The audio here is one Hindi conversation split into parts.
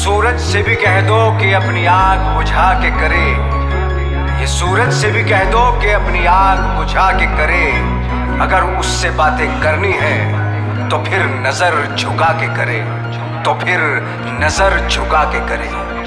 सूरज से भी कह दो कि अपनी आग बुझा के करे। ये सूरज से भी कह दो कि अपनी आग बुझा के करे। अगर उससे बातें करनी है तो फिर नजर झुका के करे, तो फिर नजर झुका के करे।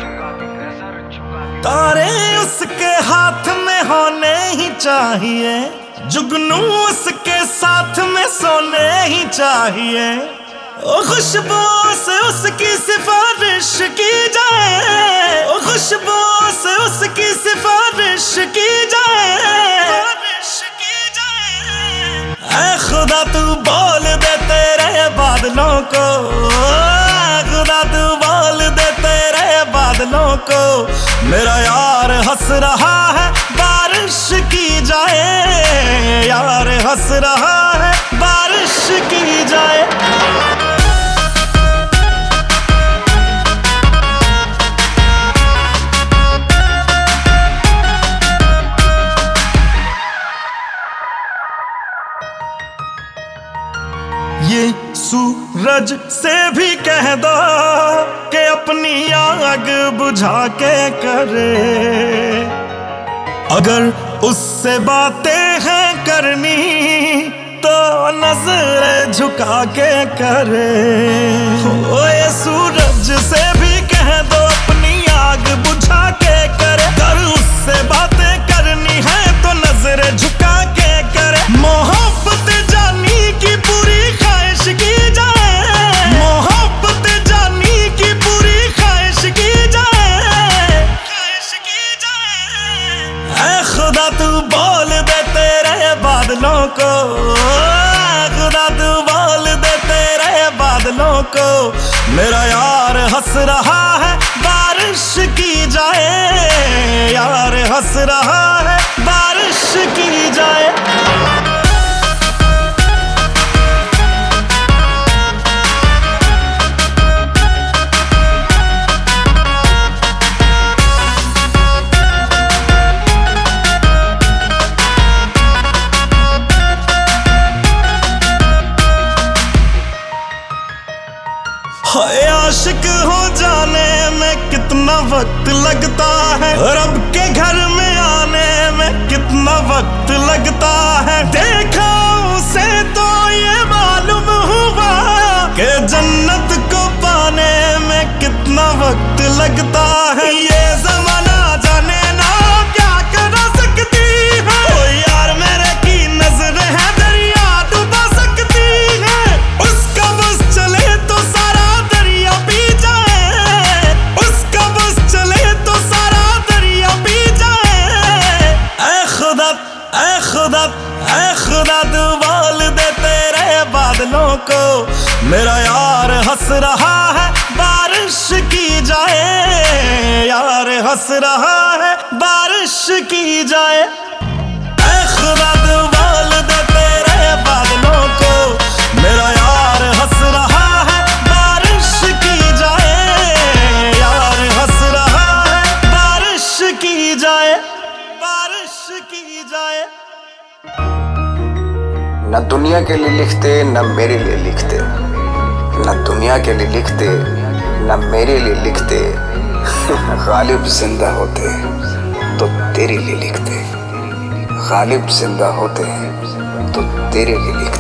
तारे उसके हाथ में होने ही चाहिए, जुगनू उसके साथ में सोने ही चाहिए। ओ खुशबू से उसकी सिफारिश की जाए, ओ खुशबू से उसकी सिफारिश की जाए। ऐ खुदा तू बोल दे तेरे बादलों को, खुदा तू बोल दे तेरे बादलों को। मेरा यार हंस रहा है बारिश की जाए, यार हंस रहा है बारिश की जाए। ये सूरज से भी कह दो कि अपनी आग बुझा के करे। अगर उससे बातें हैं करनी तो नजर झुका के करे। ओ ये सूरज से भी कह दो अपनी आग बुझा के करे। अगर उससे बातें करनी है तो नजर झुका के करे। मोहब्बत जानी की पूरी ख्वाहिश की जाए, मोहब्बत जानी की पूरी ख्वाहिश की जाए, ख्वाहिश की जाए। ऐ खुदा तू बोल दे तेरे बादलों को, खुदा तू बोल दे तेरे बादलों को। मेरा यार हंस रहा है बारिश की जाए, यार हंस रहा है बारिश की जाए। आशिक हो जाने में कितना वक्त लगता है, रब के घर में आने में कितना वक्त लगता है। देखा उसे तो ये मालूम हुआ कि जन्नत को पाने में कितना वक्त लगता है। ये ज़माना जाने ना क्या कर सकती है, ओ यार मेरे की नजर है दरिया डुबा सकती है। उसका बस चले तो सारा दरिया पी जाए, उसका बस चले तो सारा दरिया पी जाए। ऐ खुदा, ऐ खुदा, ऐ खुदा तू बोल दे तेरे बादलों को। मेरा यार हंस रहा है बारिश की जाए, यार हंस रहा है बारिश की जाए। ऐ खुदा तू बोल दे तेरे बादलों को। मेरा यार हंस रहा है बारिश की जाए, यार हंस रहा है बारिश की जाए, बारिश की जाए। न दुनिया के लिए लिखते न मेरे लिए लिखते, न दुनिया के लिए लिखते न मेरे लिए लिखते। गालिब जिंदा होते तो तेरे लिए लिखते, गालिब जिंदा होते तो तेरे लिए लिखते।